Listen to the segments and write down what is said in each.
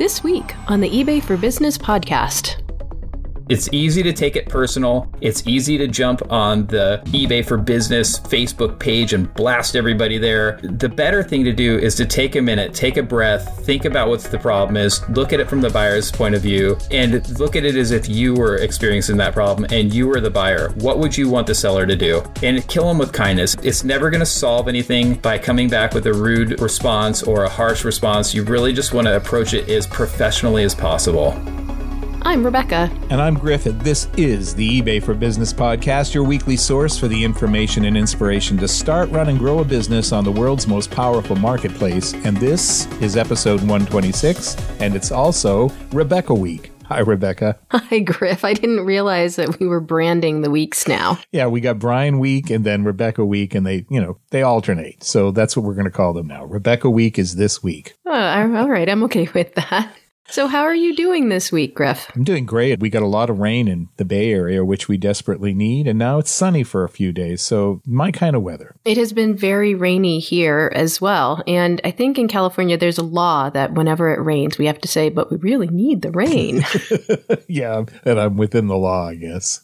this week on the eBay for Business podcast. It's easy to take it personal. It's easy to jump on the eBay for Business Facebook page and blast everybody there. The better thing to do is to take a minute, take a breath, think about what the problem is, look at it from the buyer's point of view, and look at it as if you were experiencing that problem and you were the buyer. What would you want the seller to do? And kill them with kindness. It's never going to solve anything by coming back with a rude response or a harsh response. You really just want to approach it as professionally as possible. I'm Rebecca. And I'm Griffin. This is the eBay for Business podcast, your weekly source for the information and inspiration to start, run, and grow a business on the world's most powerful marketplace. And this is episode 126, and it's also Rebecca Week. Hi, Rebecca. Hi, Griff. I didn't realize that we were branding the weeks now. Yeah, we got Brian Week and then Rebecca Week, and they alternate. So that's what we're going to call them now. Rebecca Week is this week. Oh, all right. I'm okay with that. So how are you doing this week, Griff? I'm doing great. We got a lot of rain in the Bay Area, which we desperately need, and now it's sunny for a few days, so my kind of weather. It has been very rainy here as well, and I think in California there's a law that whenever it rains, we have to say, but we really need the rain. Yeah, and I'm within the law, I guess.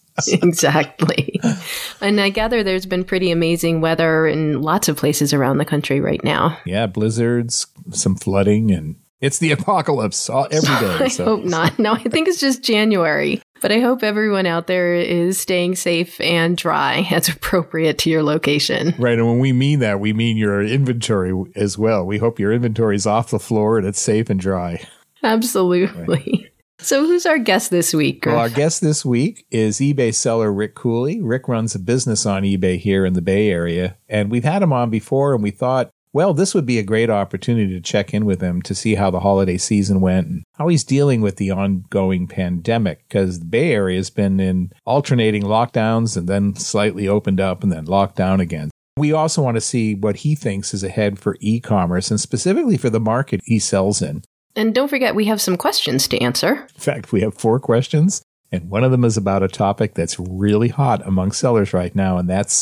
Exactly. And I gather there's been pretty amazing weather in lots of places around the country right now. Yeah, blizzards, some flooding, and it's the apocalypse every day. I hope not. No, I think it's just January. But I hope everyone out there is staying safe and dry as appropriate to your location. Right. And when we mean that, we mean your inventory as well. We hope your inventory is off the floor and it's safe and dry. Absolutely. Right. So who's our guest this week, Griff? Well, our guest this week is eBay seller Rick Cooley. Rick runs a business on eBay here in the Bay Area. And we've had him on before, and we thought, well, this would be a great opportunity to check in with him to see how the holiday season went and how he's dealing with the ongoing pandemic, because the Bay Area has been in alternating lockdowns and then slightly opened up and then locked down again. We also want to see what he thinks is ahead for e-commerce and specifically for the market he sells in. And don't forget, we have some questions to answer. In fact, we have 4 questions, and one of them is about a topic that's really hot among sellers right now, and that's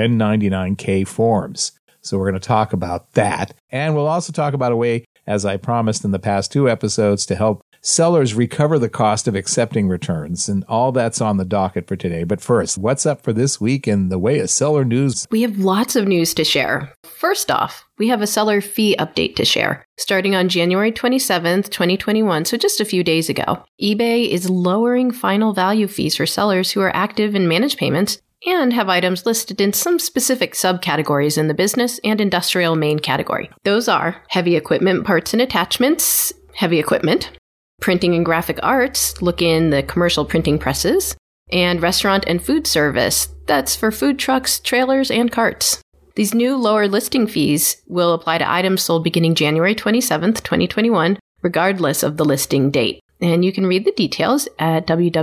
1099K forms. So we're going to talk about that. And we'll also talk about a way, as I promised in the past 2 episodes, to help sellers recover the cost of accepting returns. And all that's on the docket for today. But first, what's up for this week in the way of seller news? We have lots of news to share. First off, we have a seller fee update to share. Starting on January 27th, 2021, so just a few days ago, eBay is lowering final value fees for sellers who are active in managed payments and have items listed in some specific subcategories in the business and industrial main category. Those are heavy equipment parts and attachments, heavy equipment, printing and graphic arts, look in the commercial printing presses, and restaurant and food service, that's for food trucks, trailers, and carts. These new lower listing fees will apply to items sold beginning January 27th, 2021, regardless of the listing date. And you can read the details at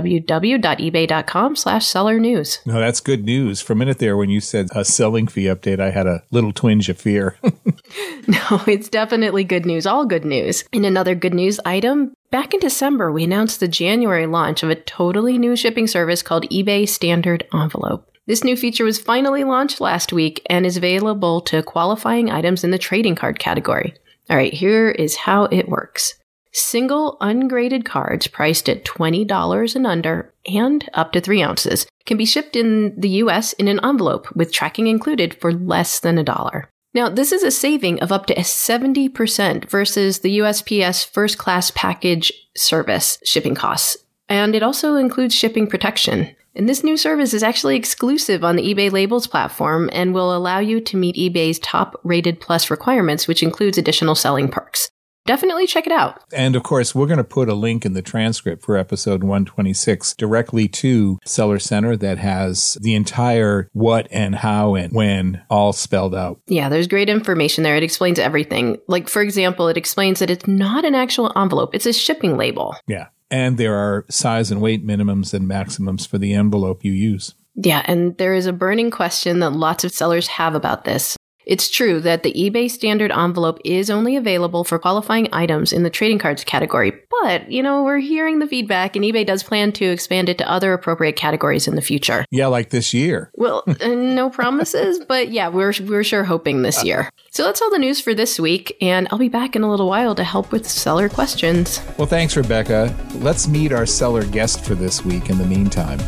www.ebay.com/seller news. No, that's good news. For a minute there, when you said a selling fee update, I had a little twinge of fear. No, it's definitely good news. All good news. In another good news item, back in December, we announced the January launch of a totally new shipping service called eBay Standard Envelope. This new feature was finally launched last week and is available to qualifying items in the trading card category. All right, here is how it works. Single ungraded cards priced at $20 and under and up to 3 ounces can be shipped in the U.S. in an envelope with tracking included for less than $1. Now, this is a saving of up to 70% versus the USPS first class package service shipping costs. And it also includes shipping protection. And this new service is actually exclusive on the eBay Labels platform and will allow you to meet eBay's top rated plus requirements, which includes additional selling perks. Definitely check it out. And of course, we're going to put a link in the transcript for episode 126 directly to Seller Center that has the entire what and how and when all spelled out. Yeah, there's great information there. It explains everything. Like, for example, it explains that it's not an actual envelope. It's a shipping label. Yeah. And there are size and weight minimums and maximums for the envelope you use. Yeah, and there is a burning question that lots of sellers have about this. It's true that the eBay standard envelope is only available for qualifying items in the trading cards category, but, we're hearing the feedback and eBay does plan to expand it to other appropriate categories in the future. Yeah, like this year. Well, no promises, but yeah, we're sure hoping this year. So that's all the news for this week, and I'll be back in a little while to help with seller questions. Well, thanks, Rebecca. Let's meet our seller guest for this week in the meantime.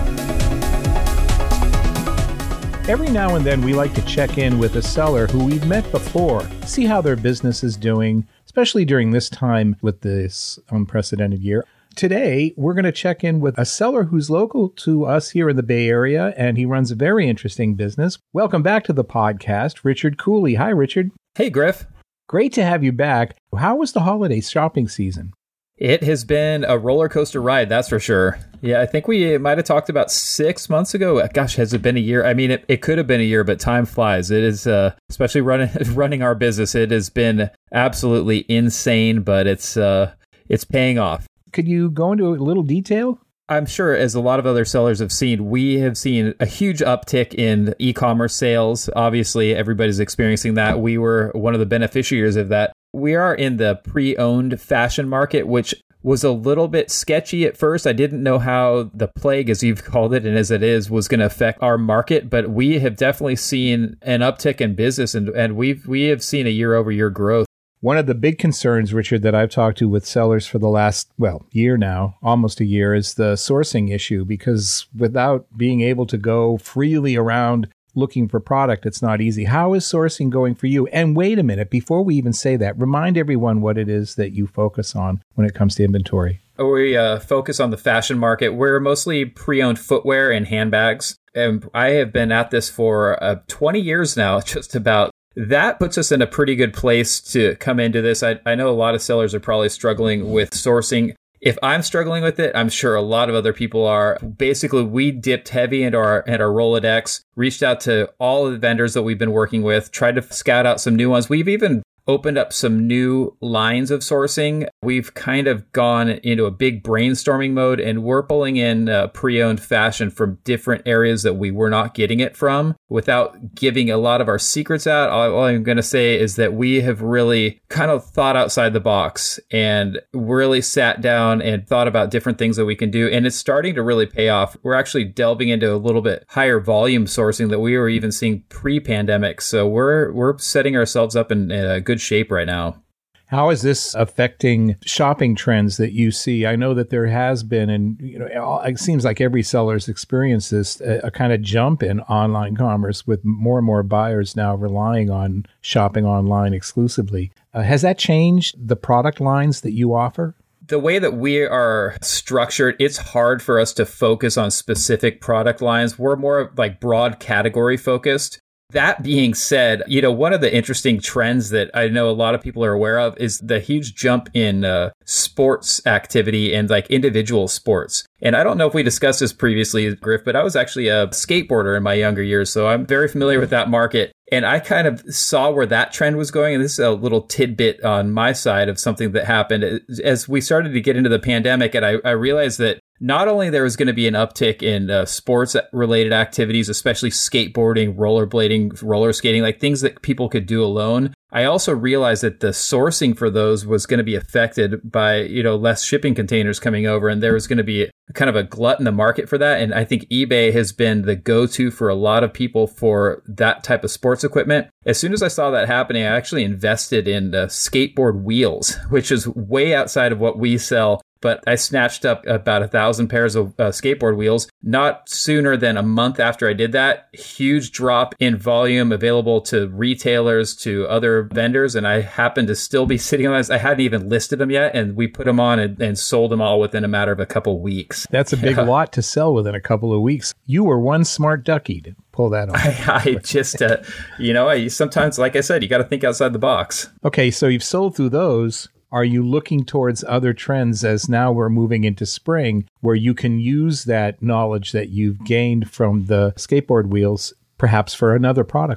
Every now and then, we like to check in with a seller who we've met before, see how their business is doing, especially during this time with this unprecedented year. Today, we're going to check in with a seller who's local to us here in the Bay Area, and he runs a very interesting business. Welcome back to the podcast, Richard Cooley. Hi, Richard. Hey, Griff. Great to have you back. How was the holiday shopping season? It has been a roller coaster ride, that's for sure. Yeah, I think we might have talked about 6 months ago. Gosh, has it been a year? I mean, it could have been a year, but time flies. It is, especially running our business, it has been absolutely insane, but it's paying off. Could you go into a little detail? I'm sure, as a lot of other sellers have seen, we have seen a huge uptick in e-commerce sales. Obviously, everybody's experiencing that. We were one of the beneficiaries of that. We are in the pre-owned fashion market, which was a little bit sketchy at first. I didn't know how the plague, as you've called it, and as it is, was going to affect our market. But we have definitely seen an uptick in business, and we have seen a year-over-year growth. One of the big concerns, Richard, that I've talked to with sellers for the last, year now, almost a year, is the sourcing issue, because without being able to go freely around looking for product, it's not easy. How is sourcing going for you? And wait a minute, before we even say that, remind everyone what it is that you focus on when it comes to inventory. We focus on the fashion market. We're mostly pre-owned footwear and handbags. And I have been at this for 20 years now, just about. That puts us in a pretty good place to come into this. I know a lot of sellers are probably struggling with sourcing. If I'm struggling with it, I'm sure a lot of other people are. Basically, we dipped heavy into our Rolodex, reached out to all of the vendors that we've been working with, tried to scout out some new ones. We've even opened up some new lines of sourcing. We've kind of gone into a big brainstorming mode, and we're pulling in pre-owned fashion from different areas that we were not getting it from. Without giving a lot of our secrets out, all I'm going to say is that we have really kind of thought outside the box and really sat down and thought about different things that we can do. And it's starting to really pay off. We're actually delving into a little bit higher volume sourcing that we were even seeing pre-pandemic. So we're setting ourselves up in a good shape right now. How is this affecting shopping trends that you see? I know that there has been, and it seems like every seller's experienced this, a kind of jump in online commerce with more and more buyers now relying on shopping online exclusively. Has that changed the product lines that you offer? The way that we are structured, it's hard for us to focus on specific product lines. We're more like broad category focused. That being said, one of the interesting trends that I know a lot of people are aware of is the huge jump in sports activity and like individual sports. And I don't know if we discussed this previously, Griff, but I was actually a skateboarder in my younger years, so I'm very familiar with that market. And I kind of saw where that trend was going. And this is a little tidbit on my side of something that happened as we started to get into the pandemic. And I realized that not only there was going to be an uptick in sports-related activities, especially skateboarding, rollerblading, roller skating, like things that people could do alone. I also realized that the sourcing for those was going to be affected by, less shipping containers coming over. And there was going to be kind of a glut in the market for that. And I think eBay has been the go-to for a lot of people for that type of sports equipment. As soon as I saw that happening, I actually invested in skateboard wheels, which is way outside of what we sell. But I snatched up about 1,000 pairs of skateboard wheels. Not sooner than a month after I did that, huge drop in volume available to retailers, to other vendors. And I happened to still be sitting on this. I hadn't even listed them yet. And we put them on and sold them all within a matter of a couple of weeks. That's a big lot to sell within a couple of weeks. You were one smart ducky to pull that off. I just, sometimes, like I said, you got to think outside the box. Okay, so you've sold through those. Are you looking towards other trends as now we're moving into spring where you can use that knowledge that you've gained from the skateboard wheels perhaps for another product line?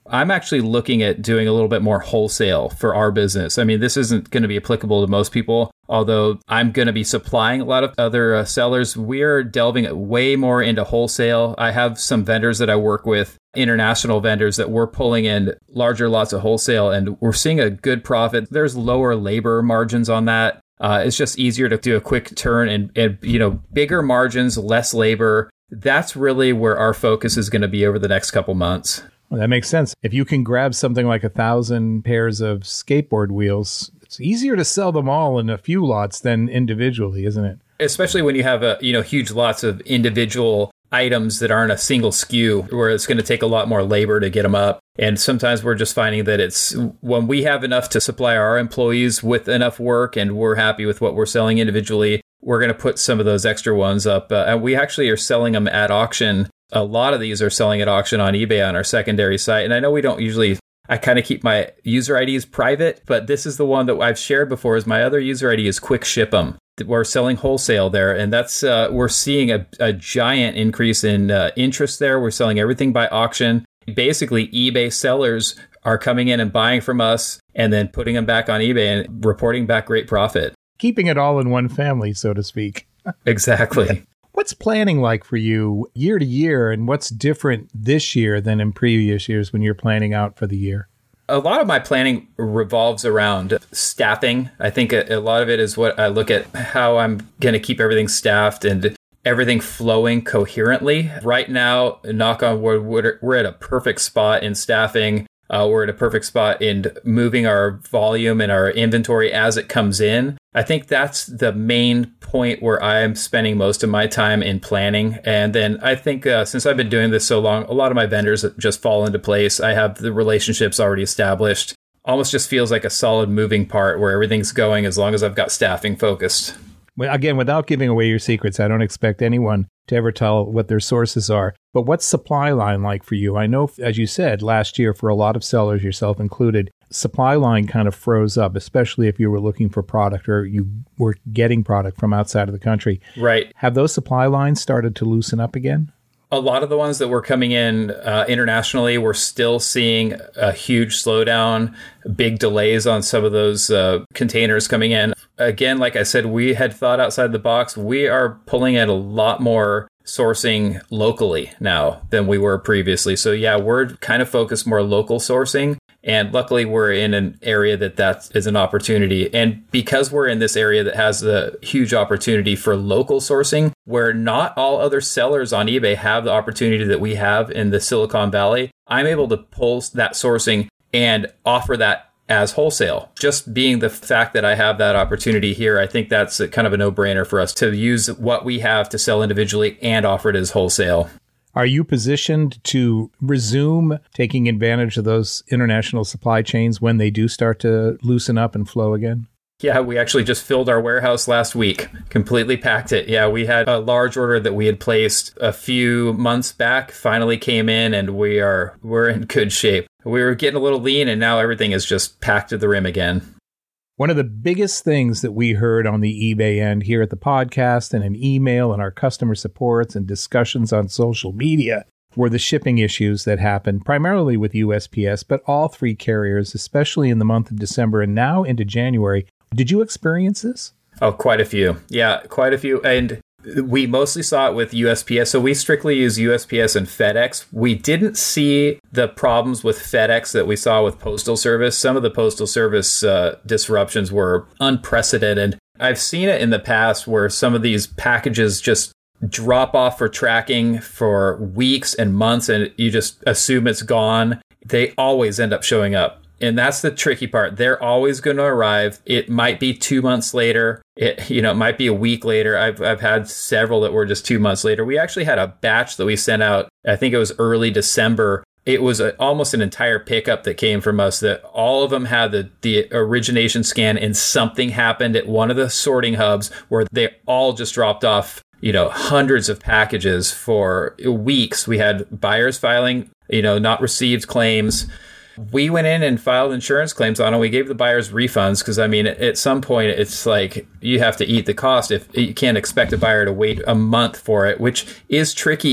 I'm actually looking at doing a little bit more wholesale for our business. I mean, this isn't going to be applicable to most people, although I'm going to be supplying a lot of other sellers. We're delving way more into wholesale. I have some vendors that I work with, international vendors, that we're pulling in larger lots of wholesale, and we're seeing a good profit. There's lower labor margins on that. It's just easier to do a quick turn and bigger margins, less labor. That's really where our focus is going to be over the next couple months. Well, that makes sense. If you can grab something like 1,000 pairs of skateboard wheels, it's easier to sell them all in a few lots than individually, isn't it? Especially when you have huge lots of individual items that aren't a single SKU, where it's going to take a lot more labor to get them up. And sometimes we're just finding that it's when we have enough to supply our employees with enough work and we're happy with what we're selling individually, we're going to put some of those extra ones up. And we actually are selling them at auction. A lot of these are selling at auction on eBay on our secondary site. And I know we don't usually, I kind of keep my user IDs private, but this is the one that I've shared before. Is my other user ID is Quick Ship 'em. We're selling wholesale there, and that's we're seeing a giant increase in interest there. We're selling everything by auction. Basically, eBay sellers are coming in and buying from us and then putting them back on eBay and reporting back great profit. Keeping it all in one family, so to speak. Exactly. What's planning like for you year to year, and what's different this year than in previous years when you're planning out for the year? A lot of my planning revolves around staffing. I think a lot of it is what I look at, how I'm going to keep everything staffed and everything flowing coherently. Right now, knock on wood, we're at a perfect spot in staffing. We're at a perfect spot in moving our volume and our inventory as it comes in. I think that's the main point where I'm spending most of my time in planning. And then I think since I've been doing this so long, a lot of my vendors just fall into place. I have the relationships already established. Almost just feels like a solid moving part where everything's going as long as I've got staffing focused. Well, again, without giving away your secrets, I don't expect anyone to ever tell what their sources are. But what's supply line like for you? I know, as you said, last year for a lot of sellers, yourself included, supply line kind of froze up, especially if you were looking for product or you were getting product from outside of the country. Right. Have those supply lines started to loosen up again? A lot of the ones that were coming in internationally, we're still seeing a huge slowdown, big delays on some of those containers coming in. Again, like I said, we had thought outside the box. We are pulling in a lot more sourcing locally now than we were previously. So yeah, we're kind of focused more local sourcing. And luckily, we're in an area that is an opportunity. And because we're in this area that has a huge opportunity for local sourcing, where not all other sellers on eBay have the opportunity that we have in the Silicon Valley, I'm able to pull that sourcing and offer that as wholesale. Just being the fact that I have that opportunity here, I think that's kind of a no-brainer for us to use what we have to sell individually and offer it as wholesale. Are you positioned to resume taking advantage of those international supply chains when they do start to loosen up and flow again? Yeah, we actually just filled our warehouse last week, completely packed it. Yeah, we had a large order that we had placed a few months back, finally came in, and we're in good shape. We were getting a little lean, and now everything is just packed to the rim again. One of the biggest things that we heard on the eBay end here at the podcast and in email and our customer supports and discussions on social media were the shipping issues that happened primarily with USPS, but all three carriers, especially in the month of December and now into January. Did you experience this? Oh, quite a few. Yeah, quite a few. And we mostly saw it with USPS. So we strictly use USPS and FedEx. We didn't see the problems with FedEx that we saw with Postal Service. Some of the Postal Service disruptions were unprecedented. I've seen it in the past where some of these packages just drop off for tracking for weeks and months, and you just assume it's gone. They always end up showing up. And that's the tricky part. They're always going to arrive. It might be 2 months later. It might be a week later. I've had several that were just 2 months later. We actually had a batch that we sent out. I think it was early December. It was almost an entire pickup that came from us that all of them had the origination scan, and something happened at one of the sorting hubs where they all just dropped off, hundreds of packages for weeks. We had buyers filing, not received claims. We went in and filed insurance claims on it. We gave the buyers refunds because, at some point, it's like you have to eat the cost. If you can't expect a buyer to wait a month for it, which is tricky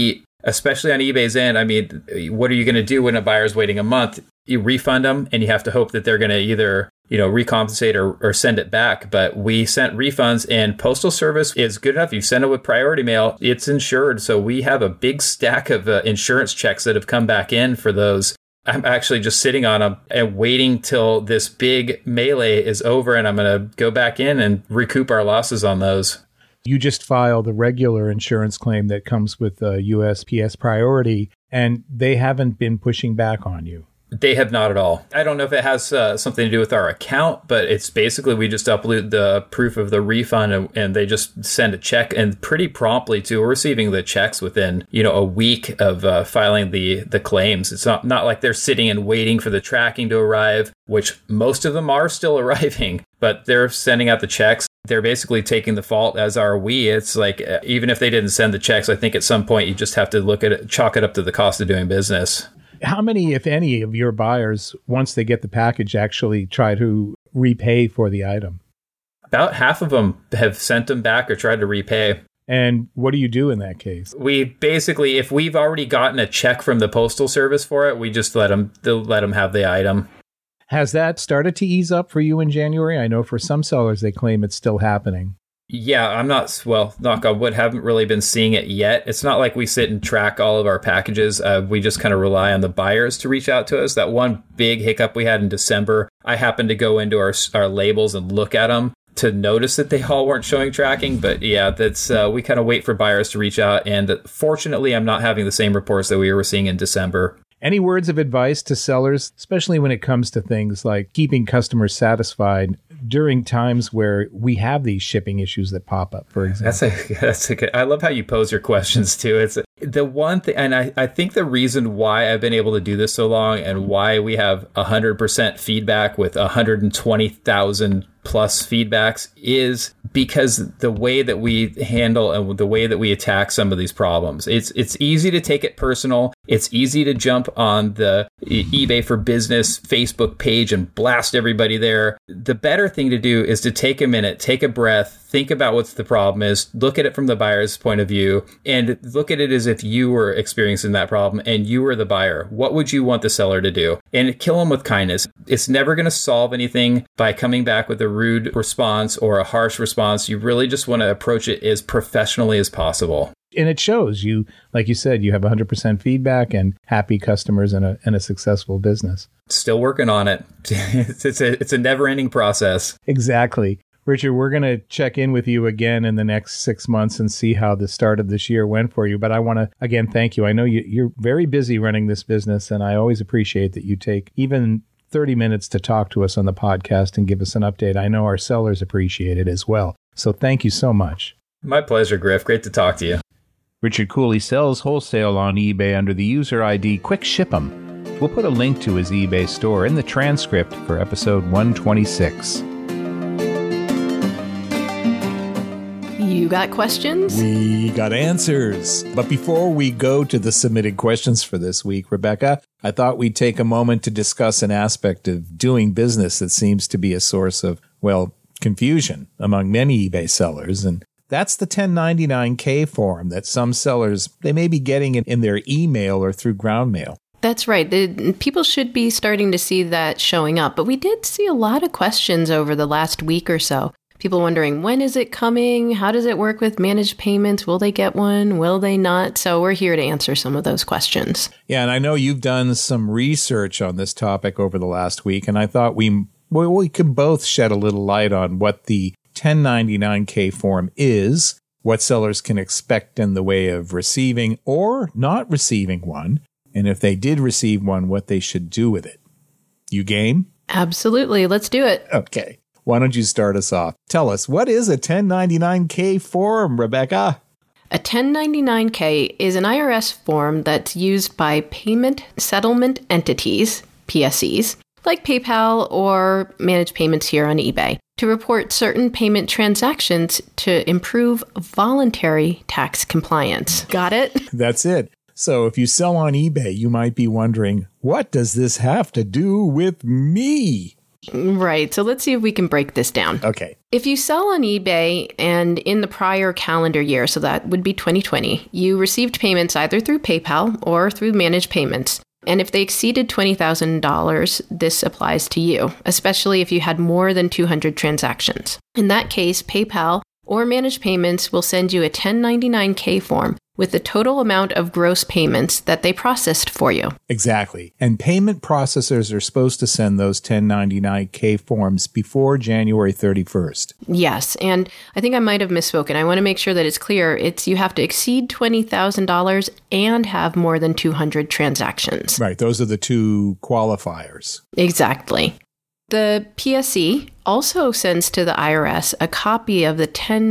especially on eBay's end. I mean, what are you going to do when a buyer's waiting a month? You refund them and you have to hope that they're going to either, recompensate or send it back. But we sent refunds, and Postal Service is good enough. You send it with priority mail, it's insured. So we have a big stack of insurance checks that have come back in for those. I'm actually just sitting on them and waiting till this big melee is over, and I'm going to go back in and recoup our losses on those. You just filed a regular insurance claim that comes with USPS priority, and they haven't been pushing back on you. They have not at all. I don't know if it has something to do with our account, but it's basically we just upload the proof of the refund and they just send a check, and pretty promptly too. We're receiving the checks within, a week of filing the claims. It's not like they're sitting and waiting for the tracking to arrive, which most of them are still arriving, but they're sending out the checks. They're basically taking the fault, as are we. It's like, even if they didn't send the checks, I think at some point you just have to look at it, chalk it up to the cost of doing business. How many, if any, of your buyers, once they get the package, actually try to repay for the item? About half of them have sent them back or tried to repay. And what do you do in that case? We basically, if we've already gotten a check from the Postal Service for it, we just let them have the item. Has that started to ease up for you in January? I know for some sellers, they claim it's still happening. Yeah, I'm not, knock on wood, haven't really been seeing it yet. It's not like we sit and track all of our packages. We just kind of rely on the buyers to reach out to us. That one big hiccup we had in December, I happened to go into our labels and look at them to notice that they all weren't showing tracking. But yeah, that's we kind of wait for buyers to reach out. And fortunately, I'm not having the same reports that we were seeing in December. Any words of advice to sellers, especially when it comes to things like keeping customers satisfied during times where we have these shipping issues that pop up, for example? That's a good. I love how you pose your questions too. It's the one thing, and I think the reason why I've been able to do this so long and why we have 100% feedback with 120,000 plus feedbacks is because the way that we handle and the way that we attack some of these problems. It's easy to take it personal. It's easy to jump on the eBay for Business Facebook page and blast everybody there. The better thing to do is to take a minute, take a breath, think about what the problem is, look at it from the buyer's point of view, and look at it as if you were experiencing that problem and you were the buyer. What would you want the seller to do? And kill them with kindness. It's never going to solve anything by coming back with a rude response or a harsh response. You really just want to approach it as professionally as possible. And it shows you, like you said, you have 100% feedback and happy customers and a successful business. Still working on it. It's a never-ending process. Exactly. Richard, we're going to check in with you again in the next 6 months and see how the start of this year went for you. But I want to, again, thank you. I know you're very busy running this business, and I always appreciate that you take even 30 minutes to talk to us on the podcast and give us an update. I know our sellers appreciate it as well. So thank you so much. My pleasure, Griff. Great to talk to you. Richard Cooley sells wholesale on eBay under the user ID Quick Ship 'em. We'll put a link to his eBay store in the transcript for episode 126. You got questions? We got answers. But before we go to the submitted questions for this week, Rebecca, I thought we'd take a moment to discuss an aspect of doing business that seems to be a source of, confusion among many eBay sellers. And that's the 1099K form that some sellers, they may be getting in their email or through ground mail. That's right. People should be starting to see that showing up. But we did see a lot of questions over the last week or so. People wondering, when is it coming? How does it work with managed payments? Will they get one? Will they not? So we're here to answer some of those questions. Yeah, and I know you've done some research on this topic over the last week, and I thought we could both shed a little light on what the 1099K form is, what sellers can expect in the way of receiving or not receiving one, and if they did receive one, what they should do with it. You game? Absolutely. Let's do it. Okay. Why don't you start us off? Tell us, what is a 1099K form, Rebecca? A 1099K is an IRS form that's used by payment settlement entities, PSEs, like PayPal or managed payments here on eBay, to report certain payment transactions to improve voluntary tax compliance. Got it? That's it. So if you sell on eBay, you might be wondering, what does this have to do with me? Right. So let's see if we can break this down. Okay. If you sell on eBay and in the prior calendar year, so that would be 2020, you received payments either through PayPal or through Managed Payments. And if they exceeded $20,000, this applies to you, especially if you had more than 200 transactions. In that case, PayPal or Managed Payments will send you a 1099-K form with the total amount of gross payments that they processed for you. Exactly. And payment processors are supposed to send those 1099-K forms before January 31st. Yes, and I think I might have misspoken. I want to make sure that it's clear. You have to exceed $20,000 and have more than 200 transactions. Right. Those are the two qualifiers. Exactly. The PSC also sends to the IRS a copy of the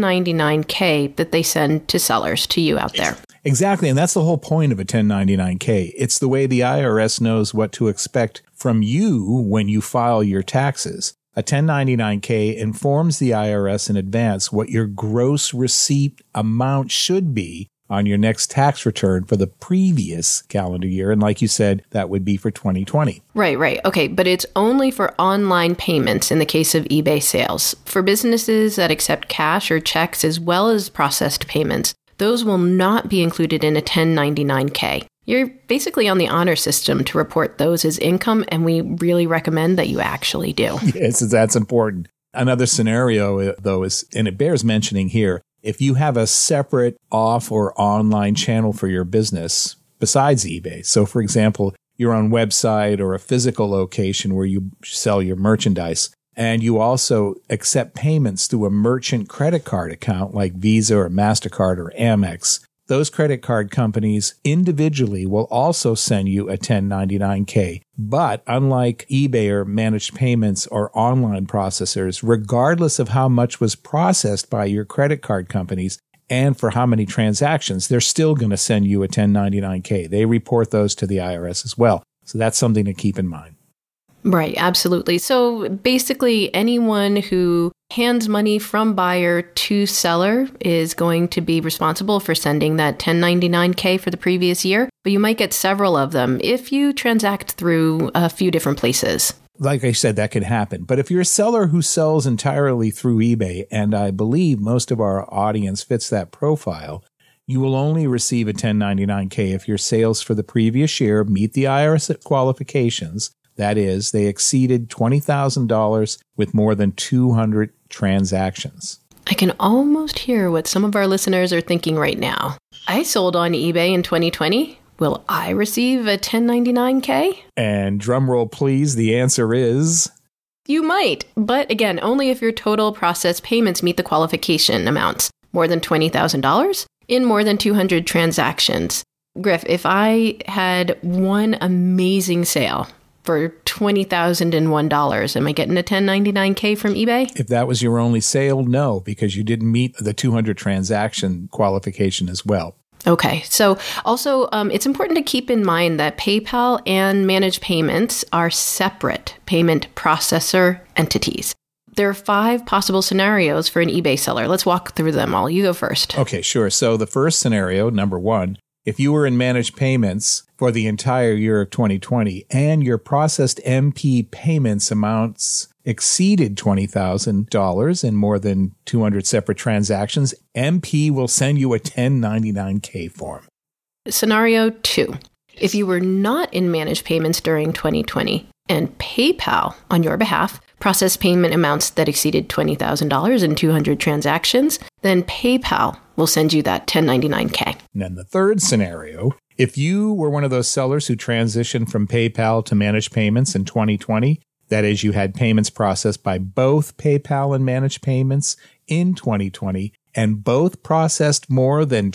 1099-K that they send to sellers, to you out there. Exactly. And that's the whole point of a 1099-K. It's the way the IRS knows what to expect from you when you file your taxes. A 1099-K informs the IRS in advance what your gross receipt amount should be on your next tax return for the previous calendar year. And like you said, that would be for 2020. Right. Okay, but it's only for online payments in the case of eBay sales. For businesses that accept cash or checks as well as processed payments, those will not be included in a 1099-K. You're basically on the honor system to report those as income, and we really recommend that you actually do. Yes, that's important. Another scenario, though, is, and it bears mentioning here, if you have a separate off or online channel for your business besides eBay, so for example, your own website or a physical location where you sell your merchandise, and you also accept payments through a merchant credit card account like Visa or MasterCard or Amex, those credit card companies individually will also send you a 1099-K. But unlike eBay or Managed Payments or online processors, regardless of how much was processed by your credit card companies and for how many transactions, they're still going to send you a 1099-K. They report those to the IRS as well. So that's something to keep in mind. Right, absolutely. So basically, anyone who hands money from buyer to seller is going to be responsible for sending that 1099-K for the previous year, but you might get several of them if you transact through a few different places. Like I said, that can happen. But if you're a seller who sells entirely through eBay, and I believe most of our audience fits that profile, you will only receive a 1099-K if your sales for the previous year meet the IRS qualifications. That is, they exceeded $20,000 with more than 200 transactions. I can almost hear what some of our listeners are thinking right now. I sold on eBay in 2020. Will I receive a 1099-K? And drumroll please, the answer is... You might, but again, only if your total processed payments meet the qualification amounts. More than $20,000 in more than 200 transactions. Griff, if I had one amazing sale for $20,001, am I getting a 1099-K from eBay? If that was your only sale, no, because you didn't meet the 200 transaction qualification as well. Okay. So also, it's important to keep in mind that PayPal and Managed Payments are separate payment processor entities. There are 5 possible scenarios for an eBay seller. Let's walk through them all. You go first. Okay, sure. So the first scenario, number 1, if you were in Managed Payments for the entire year of 2020 and your processed MP payments amounts exceeded $20,000 in more than 200 separate transactions, MP will send you a 1099-K form. Scenario 2. If you were not in Managed Payments during 2020 and PayPal, on your behalf, processed payment amounts that exceeded $20,000 in 200 transactions, then PayPal will send you that 1099-K. And then the third scenario, if you were one of those sellers who transitioned from PayPal to Managed Payments in 2020, that is, you had payments processed by both PayPal and Managed Payments in 2020, and both processed more than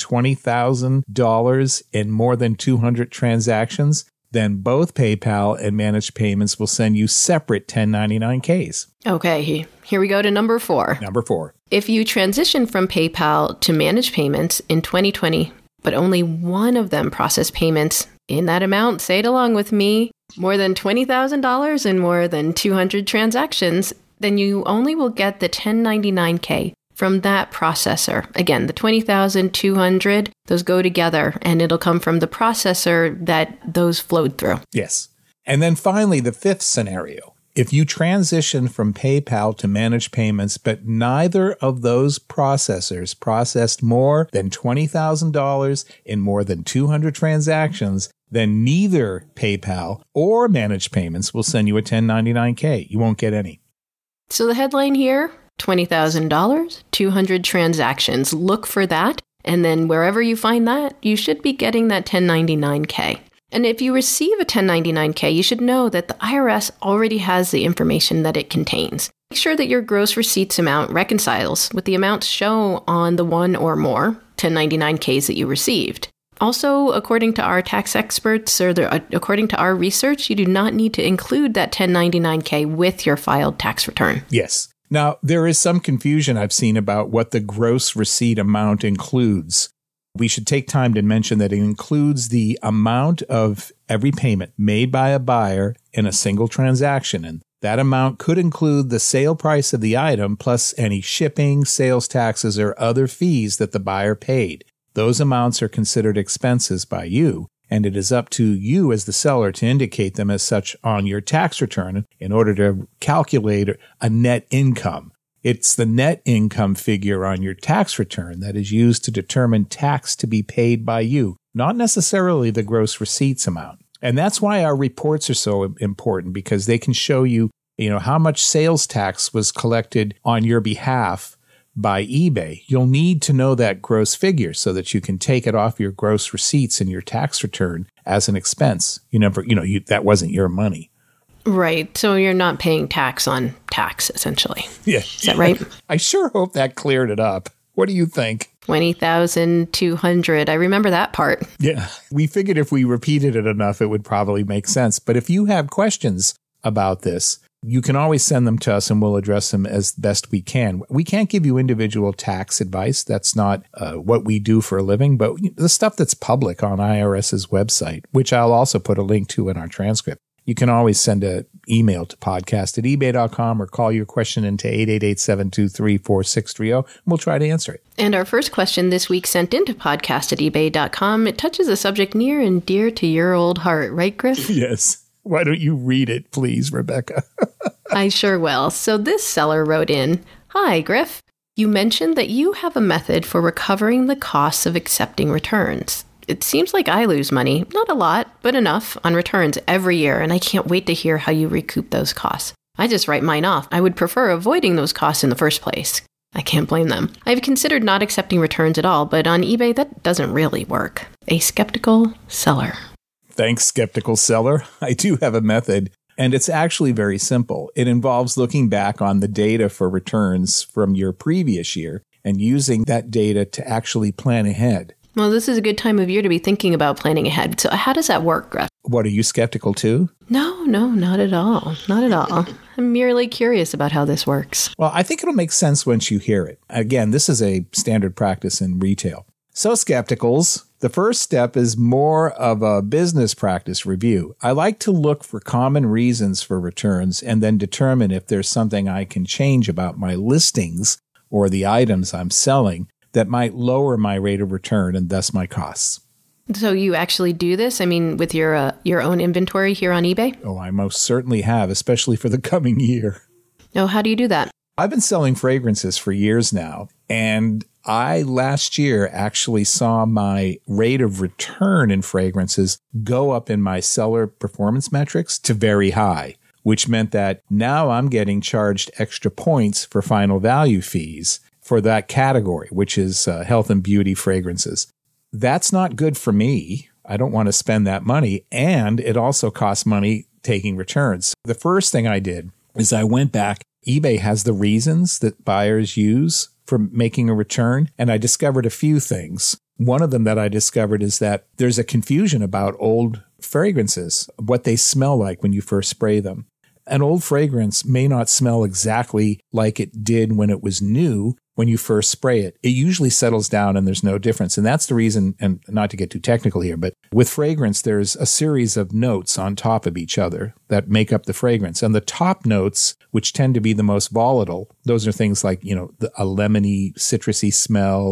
$20,000 in more than 200 transactions, then both PayPal and Managed Payments will send you separate 1099-Ks. Okay, here we go to number 4. Number 4. If you transition from PayPal to Managed Payments in 2020, but only one of them processed payments in that amount, say it along with me, more than $20,000 in more than 200 transactions, then you only will get the 1099-K from that processor. Again, the 20,200, those go together, and it'll come from the processor that those flowed through. Yes. And then finally, the fifth scenario. If you transition from PayPal to managed payments, but neither of those processors processed more than $20,000 in more than 200 transactions, then neither PayPal or managed payments will send you a 1099-K. You won't get any. So the headline here, $20,000, 200 transactions. Look for that. And then wherever you find that, you should be getting that 1099-K. And if you receive a 1099-K, you should know that the IRS already has the information that it contains. Make sure that your gross receipts amount reconciles with the amounts shown on the one or more 1099-Ks that you received. Also, according to our tax experts, according to our research, you do not need to include that 1099-K with your filed tax return. Yes. Now, there is some confusion I've seen about what the gross receipt amount includes. We should take time to mention that it includes the amount of every payment made by a buyer in a single transaction. And that amount could include the sale price of the item plus any shipping, sales taxes, or other fees that the buyer paid. Those amounts are considered expenses by you, and it is up to you as the seller to indicate them as such on your tax return in order to calculate a net income. It's the net income figure on your tax return that is used to determine tax to be paid by you, not necessarily the gross receipts amount. And that's why our reports are so important, because they can show you, how much sales tax was collected on your behalf by eBay. You'll need to know that gross figure so that you can take it off your gross receipts in your tax return as an expense. That wasn't your money. Right. So you're not paying tax on tax, essentially. Yeah. Is that right? I sure hope that cleared it up. What do you think? 20,200. I remember that part. Yeah. We figured if we repeated it enough, it would probably make sense. But if you have questions about this, you can always send them to us and we'll address them as best we can. We can't give you individual tax advice. That's not what we do for a living. But the stuff that's public on IRS's website, which I'll also put a link to in our transcript, you can always send an email to podcast@ebay.com or call your question into 888-723-4630. We'll try to answer it. And our first question this week sent into podcast@ebay.com. It touches a subject near and dear to your old heart, right, Griff? Yes. Why don't you read it, please, Rebecca? I sure will. So this seller wrote in, "Hi, Griff. You mentioned that you have a method for recovering the costs of accepting returns. It seems like I lose money, not a lot, but enough, on returns every year, and I can't wait to hear how you recoup those costs. I just write mine off. I would prefer avoiding those costs in the first place. I can't blame them. I've considered not accepting returns at all, but on eBay that doesn't really work. A skeptical seller." Thanks, skeptical seller. I do have a method, and it's actually very simple. It involves looking back on the data for returns from your previous year and using that data to actually plan ahead. Well, this is a good time of year to be thinking about planning ahead. So how does that work, Griff? What, are you skeptical too? No, not at all. Not at all. I'm merely curious about how this works. Well, I think it'll make sense once you hear it. Again, this is a standard practice in retail. So, skepticals, the first step is more of a business practice review. I like to look for common reasons for returns and then determine if there's something I can change about my listings or the items I'm selling that might lower my rate of return and thus my costs. So you actually do this? I mean, with your own inventory here on eBay? Oh, I most certainly have, especially for the coming year. Oh, how do you do that? I've been selling fragrances for years now, and I last year actually saw my rate of return in fragrances go up in my seller performance metrics to very high, which meant that now I'm getting charged extra points for final value fees for that category, which is health and beauty fragrances. That's not good for me. I don't want to spend that money. And it also costs money taking returns. The first thing I did is I went back. eBay has the reasons that buyers use for making a return. And I discovered a few things. One of them that I discovered is that there's a confusion about old fragrances, what they smell like when you first spray them. An old fragrance may not smell exactly like it did when it was new. When you first spray it, it usually settles down and there's no difference. And that's the reason, and not to get too technical here, but with fragrance, there's a series of notes on top of each other that make up the fragrance. And the top notes, which tend to be the most volatile, those are things like, a lemony, citrusy smell or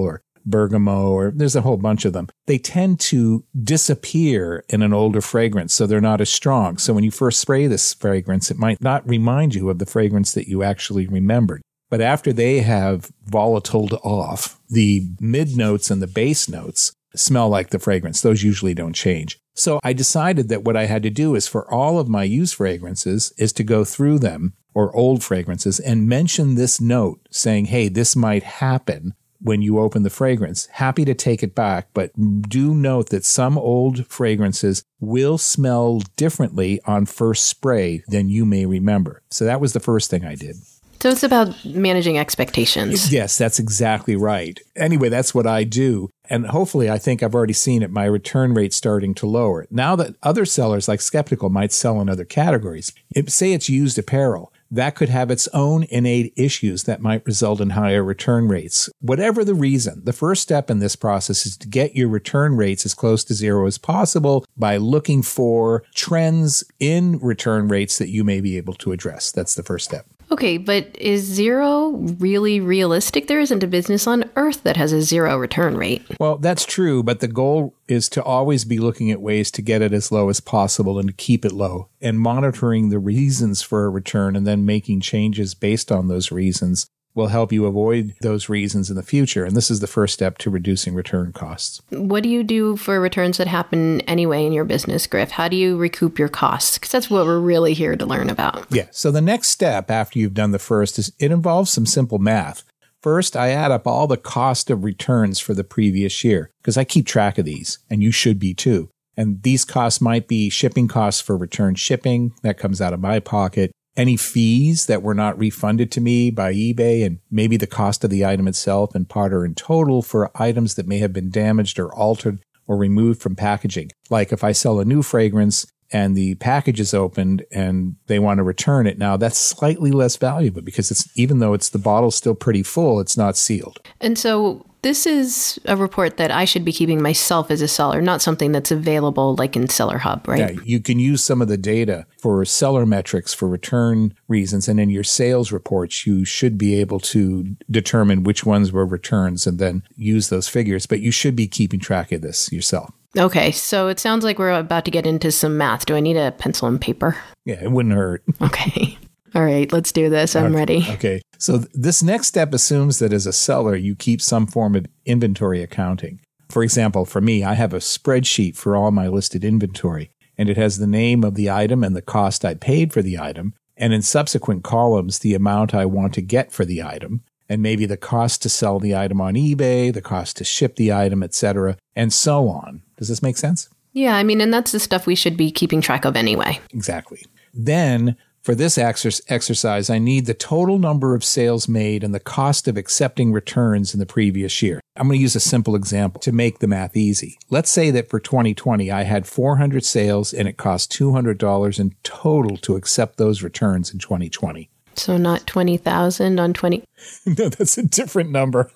bergamot, or there's a whole bunch of them. They tend to disappear in an older fragrance, so they're not as strong. So when you first spray this fragrance, it might not remind you of the fragrance that you actually remembered. But after they have volatiled off, the mid notes and the base notes smell like the fragrance. Those usually don't change. So I decided that what I had to do is for all of my used fragrances is to go through them, or old fragrances, and mention this note saying, hey, this might happen when you open the fragrance. Happy to take it back, but do note that some old fragrances will smell differently on first spray than you may remember. So that was the first thing I did. So it's about managing expectations. Yes, that's exactly right. Anyway, that's what I do. And hopefully, I think I've already seen it, my return rate starting to lower. Now that other sellers like Skeptical might sell in other categories, say it's used apparel, that could have its own innate issues that might result in higher return rates. Whatever the reason, the first step in this process is to get your return rates as close to zero as possible by looking for trends in return rates that you may be able to address. That's the first step. Okay, but is zero really realistic? There isn't a business on earth that has a zero return rate. Well, that's true, but the goal is to always be looking at ways to get it as low as possible and to keep it low, and monitoring the reasons for a return and then making changes based on those reasons will help you avoid those reasons in the future. And this is the first step to reducing return costs. What do you do for returns that happen anyway in your business, Griff? How do you recoup your costs? Because that's what we're really here to learn about. Yeah. So the next step after you've done the first is it involves some simple math. First, I add up all the cost of returns for the previous year because I keep track of these, and you should be too. And these costs might be shipping costs for return shipping. That comes out of my pocket. Any fees that were not refunded to me by eBay, and maybe the cost of the item itself in part or in total for items that may have been damaged or altered or removed from packaging. Like if I sell a new fragrance and the package is opened and they want to return it, now that's slightly less valuable because it's, even though the bottle's still pretty full, it's not sealed. And so this is a report that I should be keeping myself as a seller, not something that's available like in Seller Hub, right? Yeah, you can use some of the data for seller metrics for return reasons, and in your sales reports, you should be able to determine which ones were returns and then use those figures, but you should be keeping track of this yourself. Okay, so it sounds like we're about to get into some math. Do I need a pencil and paper? Yeah, it wouldn't hurt. Okay. All right, let's do this. I'm ready. Okay. So this next step assumes that as a seller, you keep some form of inventory accounting. For example, for me, I have a spreadsheet for all my listed inventory, and it has the name of the item and the cost I paid for the item, and in subsequent columns, the amount I want to get for the item, and maybe the cost to sell the item on eBay, the cost to ship the item, etc., and so on. Does this make sense? Yeah, I mean, and that's the stuff we should be keeping track of anyway. Exactly. Then, for this exercise, I need the total number of sales made and the cost of accepting returns in the previous year. I'm going to use a simple example to make the math easy. Let's say that for 2020, I had 400 sales and it cost $200 in total to accept those returns in 2020. So not 20,000 on 20. No, that's a different number.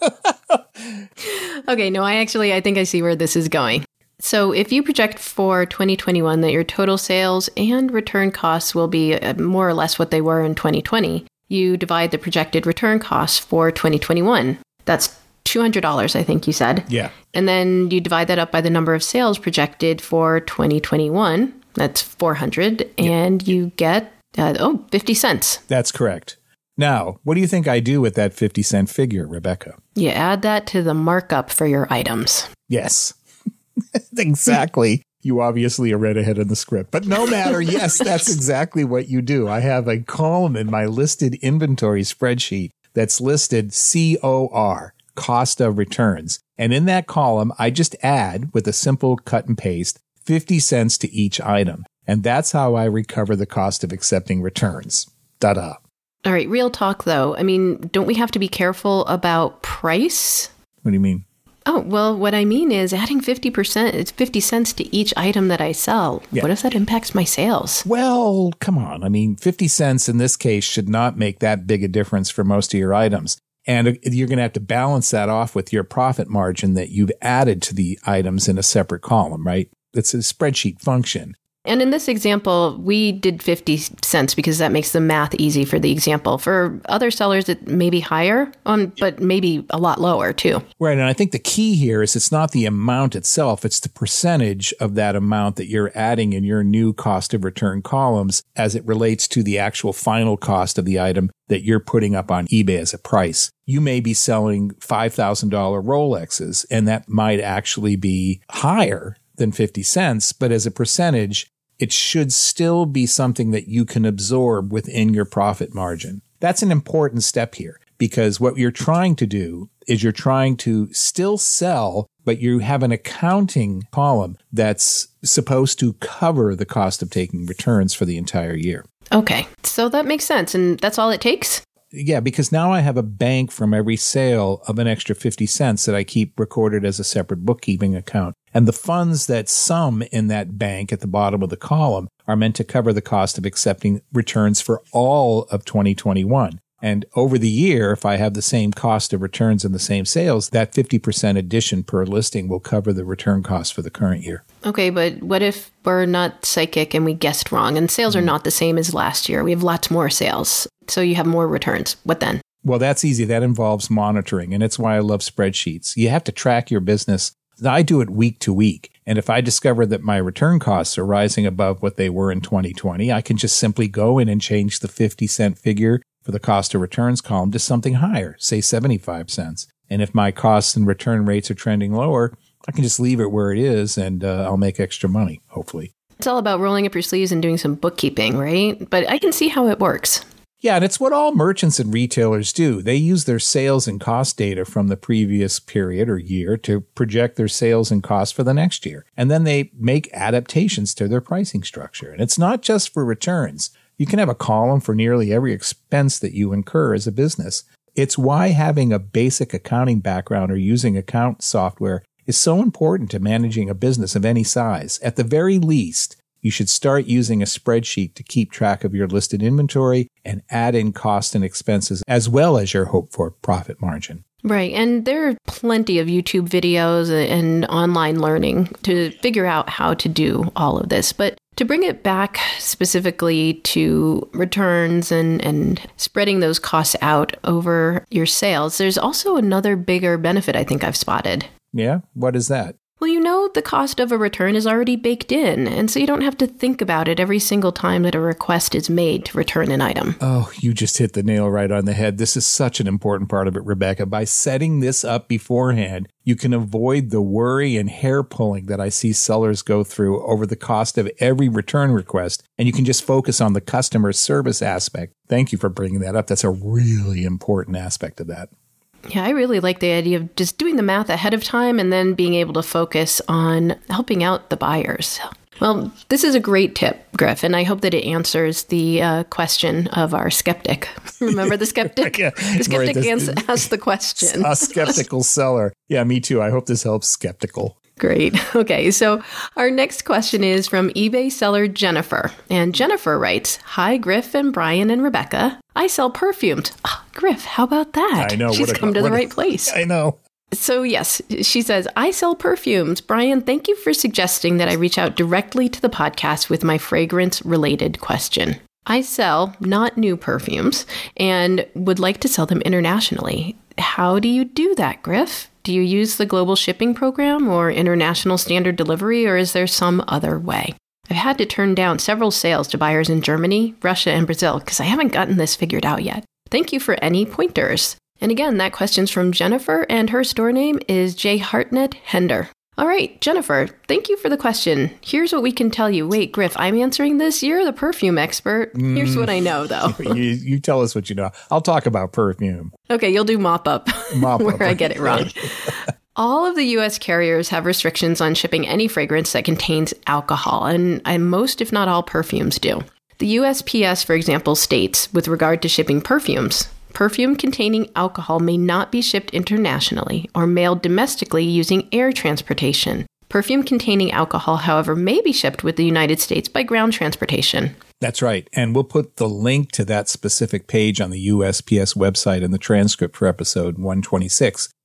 Okay, no, I think I see where this is going. So if you project for 2021 that your total sales and return costs will be more or less what they were in 2020, you divide the projected return costs for 2021. That's $200, I think you said. Yeah. And then you divide that up by the number of sales projected for 2021. That's 400. And you get, 50 cents. That's correct. Now, what do you think I do with that 50-cent figure, Rebecca? You add that to the markup for your items. Yes. Exactly. You obviously are read ahead in the script. But no matter, yes, that's exactly what you do. I have a column in my listed inventory spreadsheet that's listed COR, cost of returns. And in that column, I just add, with a simple cut and paste, 50 cents to each item. And that's how I recover the cost of accepting returns. Da-da. All right, real talk, though. I mean, don't we have to be careful about price? What do you mean? Oh, well, what I mean is adding 50%, it's 50 cents to each item that I sell. Yeah. What if that impacts my sales? Well, come on. I mean, 50 cents in this case should not make that big a difference for most of your items. And you're going to have to balance that off with your profit margin that you've added to the items in a separate column, right? It's a spreadsheet function. And in this example, we did 50 cents because that makes the math easy for the example. For other sellers, it may be higher, but maybe a lot lower too. Right. And I think the key here is it's not the amount itself. It's the percentage of that amount that you're adding in your new cost of return columns as it relates to the actual final cost of the item that you're putting up on eBay as a price. You may be selling $5,000 Rolexes, and that might actually be higher than 50 cents, but as a percentage, it should still be something that you can absorb within your profit margin. That's an important step here because what you're trying to do is you're trying to still sell, but you have an accounting column that's supposed to cover the cost of taking returns for the entire year. Okay, so that makes sense. And that's all it takes? Yeah, because now I have a bank from every sale of an extra 50 cents that I keep recorded as a separate bookkeeping account. And the funds that sum in that bank at the bottom of the column are meant to cover the cost of accepting returns for all of 2021. And over the year, if I have the same cost of returns and the same sales, that 50% addition per listing will cover the return cost for the current year. Okay, but what if we're not psychic and we guessed wrong and sales are not the same as last year? We have lots more sales, so you have more returns. What then? Well, that's easy. That involves monitoring, and it's why I love spreadsheets. You have to track your business. I do it week to week. And if I discover that my return costs are rising above what they were in 2020, I can just simply go in and change the 50-cent figure for the cost of returns column to something higher, say 75 cents. And if my costs and return rates are trending lower, I can just leave it where it is and I'll make extra money, hopefully. It's all about rolling up your sleeves and doing some bookkeeping, right? But I can see how it works. Yeah, and it's what all merchants and retailers do. They use their sales and cost data from the previous period or year to project their sales and costs for the next year. And then they make adaptations to their pricing structure. And it's not just for returns. You can have a column for nearly every expense that you incur as a business. It's why having a basic accounting background or using account software is so important to managing a business of any size. At the very least, you should start using a spreadsheet to keep track of your listed inventory and add in costs and expenses as well as your hoped-for profit margin. Right. And there are plenty of YouTube videos and online learning to figure out how to do all of this. But to bring it back specifically to returns and spreading those costs out over your sales, there's also another bigger benefit I think I've spotted. Yeah? What is that? Well, you know, the cost of a return is already baked in, and so you don't have to think about it every single time that a request is made to return an item. Oh, you just hit the nail right on the head. This is such an important part of it, Rebecca. By setting this up beforehand, you can avoid the worry and hair pulling that I see sellers go through over the cost of every return request, and you can just focus on the customer service aspect. Thank you for bringing that up. That's a really important aspect of that. Yeah, I really like the idea of just doing the math ahead of time and then being able to focus on helping out the buyers. Well, this is a great tip, Griff, and I hope that it answers the question of our skeptic. Remember the skeptic? Yeah, the skeptic right, asked the question. A skeptical seller. Yeah, me too. I hope this helps skeptical. Great. Okay, so our next question is from eBay seller Jennifer. And Jennifer writes, "Hi, Griff and Brian and Rebecca. I sell perfumes." Oh, Griff, how about that? I know. She's come to the right place. I know. So yes, she says, "I sell perfumes. Brian, thank you for suggesting that I reach out directly to the podcast with my fragrance-related question. I sell not new perfumes and would like to sell them internationally. How do you do that, Griff? Do you use the global shipping program or international standard delivery, or is there some other way? I've had to turn down several sales to buyers in Germany, Russia, and Brazil because I haven't gotten this figured out yet. Thank you for any pointers." And again, that question's from Jennifer, and her store name is J. Hartnett Hender. All right, Jennifer, thank you for the question. Here's what we can tell you. Wait, Griff, I'm answering this? You're the perfume expert. Here's what I know, though. You tell us what you know. I'll talk about perfume. Okay, you'll do mop-up where I get it wrong. All of the U.S. carriers have restrictions on shipping any fragrance that contains alcohol, and most, if not all, perfumes do. The USPS, for example, states, with regard to shipping perfumes, perfume containing alcohol may not be shipped internationally or mailed domestically using air transportation. Perfume containing alcohol, however, may be shipped with the United States by ground transportation. That's right. And we'll put the link to that specific page on the USPS website in the transcript for episode 126.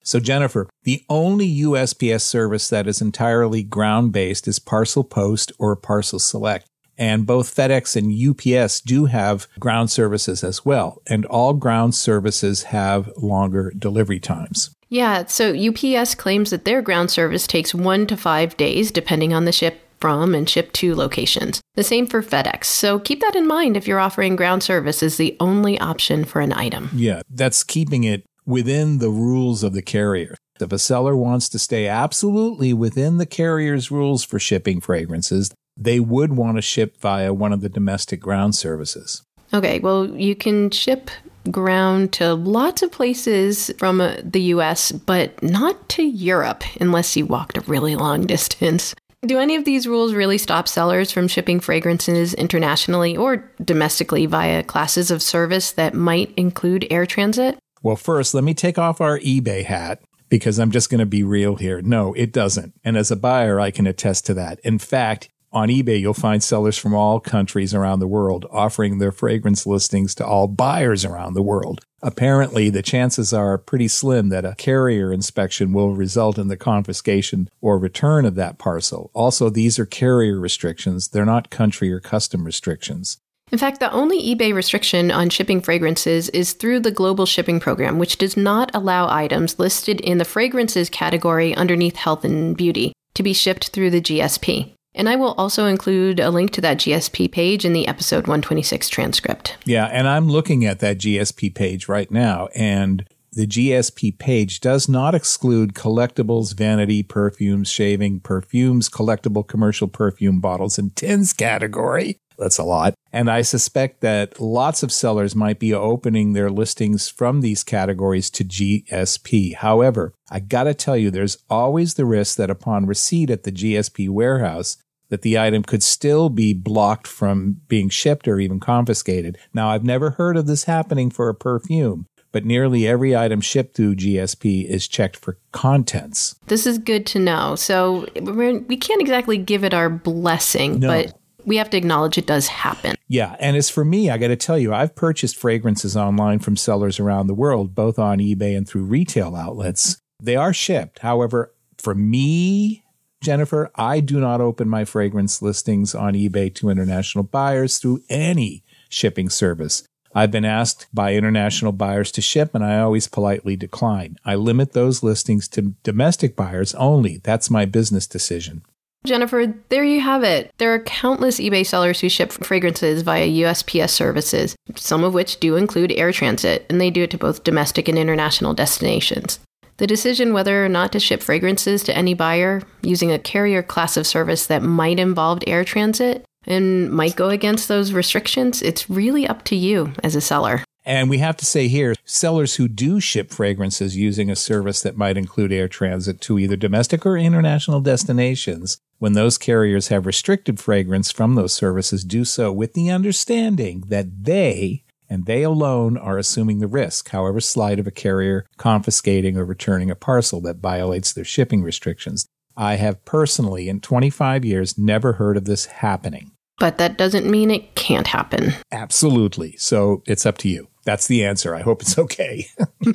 So Jennifer, the only USPS service that is entirely ground-based is Parcel Post or Parcel Select. And both FedEx and UPS do have ground services as well. And all ground services have longer delivery times. Yeah, so UPS claims that their ground service takes 1 to 5 days, depending on the ship from and ship to locations. The same for FedEx. So keep that in mind if you're offering ground service as the only option for an item. Yeah, that's keeping it within the rules of the carrier. If a seller wants to stay absolutely within the carrier's rules for shipping fragrances, they would want to ship via one of the domestic ground services. Okay, well, you can ship ground to lots of places from the US, but not to Europe unless you walked a really long distance. Do any of these rules really stop sellers from shipping fragrances internationally or domestically via classes of service that might include air transit? Well, first, let me take off our eBay hat because I'm just going to be real here. No, it doesn't. And as a buyer, I can attest to that. In fact, on eBay, you'll find sellers from all countries around the world offering their fragrance listings to all buyers around the world. Apparently, the chances are pretty slim that a carrier inspection will result in the confiscation or return of that parcel. Also, these are carrier restrictions. They're not country or custom restrictions. In fact, the only eBay restriction on shipping fragrances is through the Global Shipping Program, which does not allow items listed in the fragrances category underneath health and beauty to be shipped through the GSP. And I will also include a link to that GSP page in the episode 126 transcript. Yeah, and I'm looking at that GSP page right now, and the GSP page does not exclude collectibles, vanity, perfumes, shaving, perfumes, collectible commercial perfume bottles, and tins category. That's a lot. And I suspect that lots of sellers might be opening their listings from these categories to GSP. However, I got to tell you, there's always the risk that upon receipt at the GSP warehouse, that the item could still be blocked from being shipped or even confiscated. Now, I've never heard of this happening for a perfume, but nearly every item shipped through GSP is checked for contents. This is good to know. So we can't exactly give it our blessing, but we have to acknowledge it does happen. Yeah, and as for me, I got to tell you, I've purchased fragrances online from sellers around the world, both on eBay and through retail outlets. They are shipped. However, for me, Jennifer, I do not open my fragrance listings on eBay to international buyers through any shipping service. I've been asked by international buyers to ship, and I always politely decline. I limit those listings to domestic buyers only. That's my business decision. Jennifer, there you have it. There are countless eBay sellers who ship fragrances via USPS services, some of which do include air transit, and they do it to both domestic and international destinations. The decision whether or not to ship fragrances to any buyer using a carrier class of service that might involve air transit and might go against those restrictions, it's really up to you as a seller. And we have to say here, sellers who do ship fragrances using a service that might include air transit to either domestic or international destinations, when those carriers have restricted fragrance from those services, do so with the understanding that they, and they alone, are assuming the risk, however slight, of a carrier confiscating or returning a parcel that violates their shipping restrictions. I have personally, in 25 years, never heard of this happening. But that doesn't mean it can't happen. Absolutely. So it's up to you. That's the answer. I hope it's okay.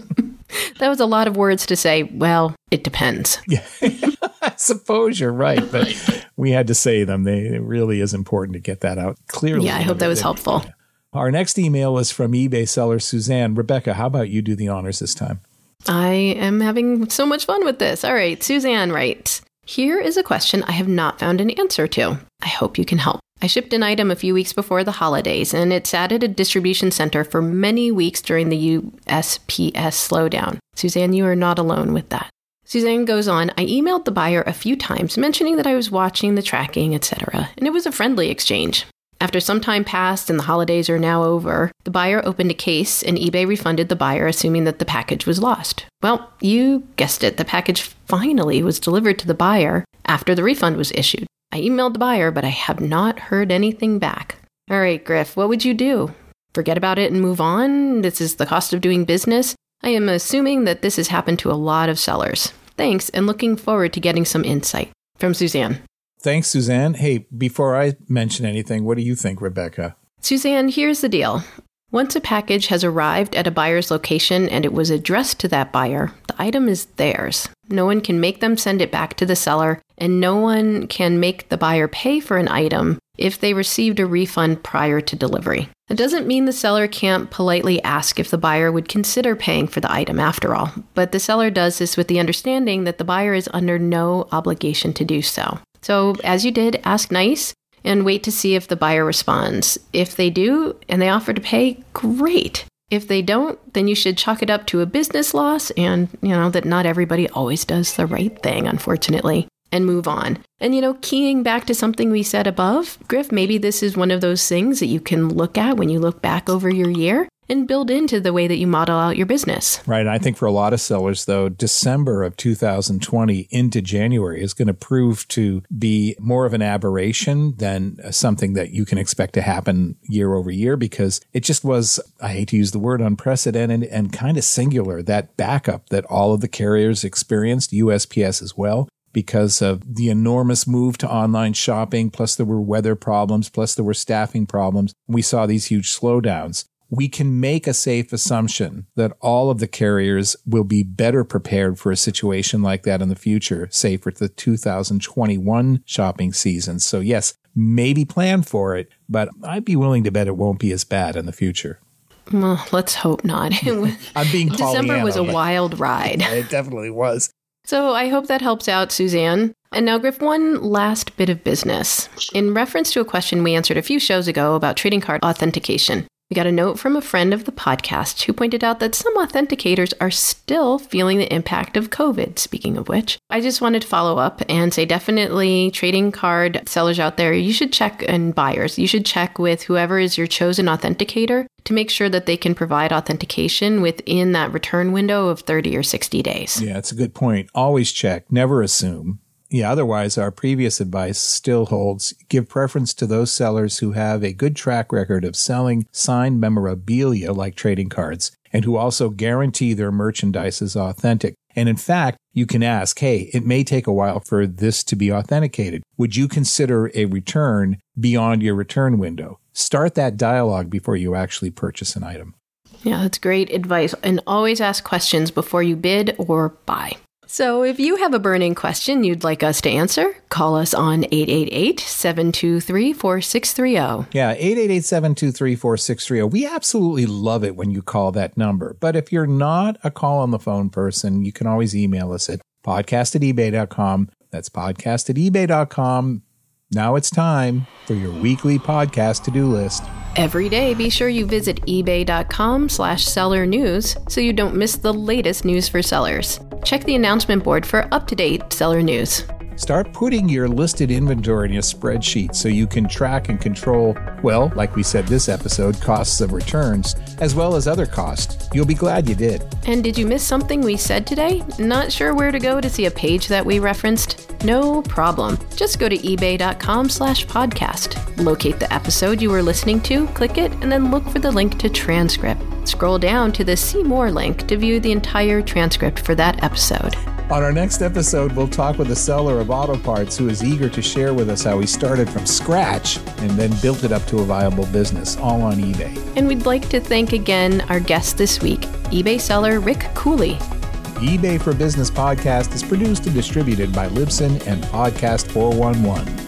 That was a lot of words to say, well, it depends. Yeah, I suppose you're right, but we had to say them. It really is important to get that out clearly. Yeah, I hope that was helpful. Our next email is from eBay seller Suzanne. Rebecca, how about you do the honors this time? I am having so much fun with this. All right, Suzanne writes, here is a question I have not found an answer to. I hope you can help. I shipped an item a few weeks before the holidays, and it sat at a distribution center for many weeks during the USPS slowdown. Suzanne, you are not alone with that. Suzanne goes on, I emailed the buyer a few times mentioning that I was watching the tracking, etc., and it was a friendly exchange. After some time passed and the holidays are now over, the buyer opened a case and eBay refunded the buyer, assuming that the package was lost. Well, you guessed it, the package finally was delivered to the buyer after the refund was issued. I emailed the buyer, but I have not heard anything back. All right, Griff, what would you do? Forget about it and move on? This is the cost of doing business? I am assuming that this has happened to a lot of sellers. Thanks, and looking forward to getting some insight. From Suzanne. Thanks, Suzanne. Hey, before I mention anything, what do you think, Rebecca? Suzanne, here's the deal. Once a package has arrived at a buyer's location and it was addressed to that buyer, the the item is theirs. No one can make them send it back to the seller, and no one can make the buyer pay for an item if they received a refund prior to delivery. It doesn't mean the seller can't politely ask if the buyer would consider paying for the item after all, but the seller does this with the understanding that the buyer is under no obligation to do so. So, as you did, ask nice and wait to see if the buyer responds. If they do and they offer to pay, great. If they don't, then you should chalk it up to a business loss and, that not everybody always does the right thing, unfortunately, and move on. And, keying back to something we said above, Griff, maybe this is one of those things that you can look at when you look back over your year and build into the way that you model out your business. Right. And I think for a lot of sellers, though, December of 2020 into January is going to prove to be more of an aberration than something that you can expect to happen year over year, because it just was, I hate to use the word unprecedented and kind of singular, that backup that all of the carriers experienced, USPS as well, because of the enormous move to online shopping, plus there were weather problems, plus there were staffing problems. We saw these huge slowdowns. We can make a safe assumption that all of the carriers will be better prepared for a situation like that in the future, say for the 2021 shopping season. So yes, maybe plan for it, but I'd be willing to bet it won't be as bad in the future. Well, let's hope not. I'm being December was a wild ride. It definitely was. So I hope that helps out, Suzanne. And now, Griff, one last bit of business. In reference to a question we answered a few shows ago about trading card authentication, we got a note from a friend of the podcast who pointed out that some authenticators are still feeling the impact of COVID. Speaking of which, I just wanted to follow up and say definitely trading card sellers out there, you should check, and buyers, you should check with whoever is your chosen authenticator to make sure that they can provide authentication within that return window of 30 or 60 days. Yeah, it's a good point. Always check, never assume. Yeah, otherwise, our previous advice still holds. Give preference to those sellers who have a good track record of selling signed memorabilia like trading cards, and who also guarantee their merchandise is authentic. And in fact, you can ask, hey, it may take a while for this to be authenticated. Would you consider a return beyond your return window? Start that dialogue before you actually purchase an item. Yeah, that's great advice. And always ask questions before you bid or buy. So if you have a burning question you'd like us to answer, call us on 888-723-4630. Yeah, 888-723-4630. We absolutely love it when you call that number. But if you're not a call on the phone person, you can always email us at podcast@ebay.com. That's podcast@ebay.com. Now it's time for your weekly podcast to-do list. Every day, be sure you visit ebay.com/seller news so you don't miss the latest news for sellers. Check the announcement board for up-to-date seller news. Start putting your listed inventory in a spreadsheet so you can track and control, well, like we said this episode, costs of returns, as well as other costs. You'll be glad you did. And did you miss something we said today? Not sure where to go to see a page that we referenced? No problem. Just go to ebay.com/podcast. Locate the episode you were listening to, click it, and then look for the link to transcript. Scroll down to the See More link to view the entire transcript for that episode. On our next episode, we'll talk with a seller of auto parts who is eager to share with us how he started from scratch and then built it up to a viable business, all on eBay. And we'd like to thank again our guest this week, eBay seller Rick Cooley. The eBay for Business podcast is produced and distributed by Libsyn and Podcast 411.